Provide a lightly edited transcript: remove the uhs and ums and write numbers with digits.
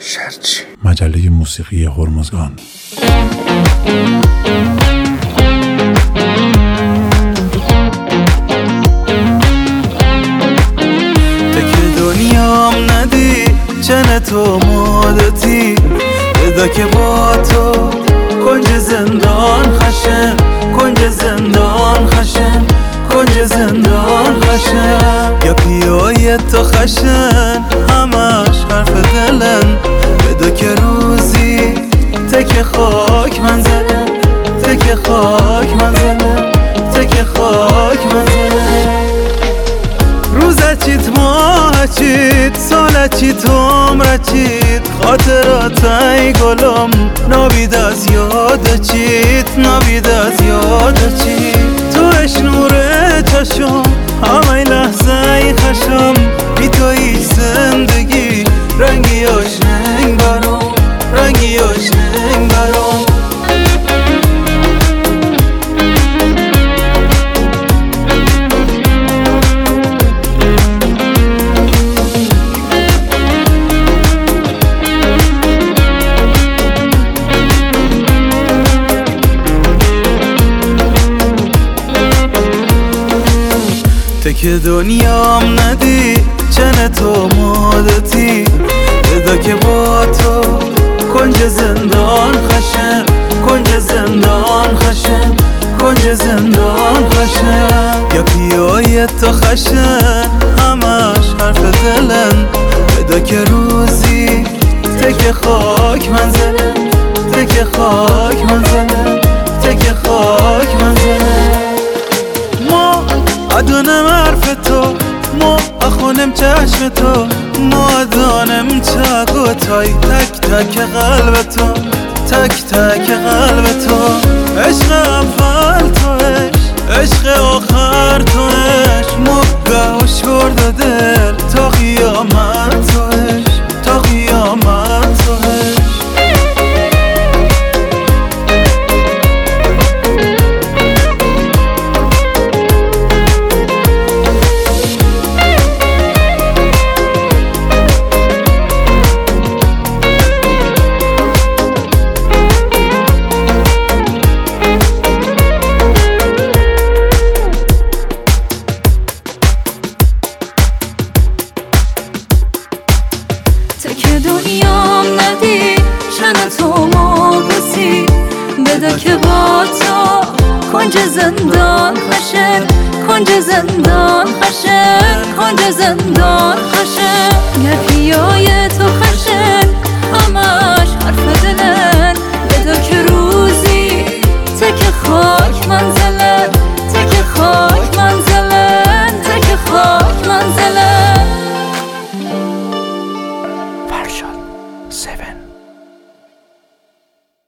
شرچی مجله موسیقی هرمزگان. دنیام ندی چنه تو مادتی بدا که با تو کنج زندان خشن، کنج زندان خشن، کنج زندان خشن. یا پیای تو خشن همش حرف دلن بدا که روزی تک خاک منزلن، تک خاک منزلن، تک خاک منزلن. روزه چیت ماه چیت ساله چیت عمره چیت خاطراتای گلم نابید از یاد چیت، نابید از یاد چیت. توش نور چشم همه لحظه خشم بی تو هیچ زندگی رنگی آشنگ برام، رنگی آشنگ برام. که دنیام ندی چنه تو مادتی بدا که با تو کنج زندان خشن، کنج زندان خشن، کنج زندان خشن. یا پیای تو خشن همش حرف دلن بدا که روزی تک خاک منزلن، تک خاک منزلن، تک خاک منزلن. ما ادانم حرف تو، ما اخونم چشم تو، ما ادانم چگوتای تک تک قلب تو، تک تک قلب تو. عشق اول توش، عشق آخر توش، مگه و شورد دل تا قیامت توش، تا قیامت توش. که دنیام ندی چنه تو مادتی بدا که با تو کنج زندان خشن، کنج زندان خشن، کنج زندان خشن. گر پیای تو خشن همش حرف دلن بدا که روزی تک خاک منزلن، تک خاک منزلن، تک خاک منزلن. فرشاد 7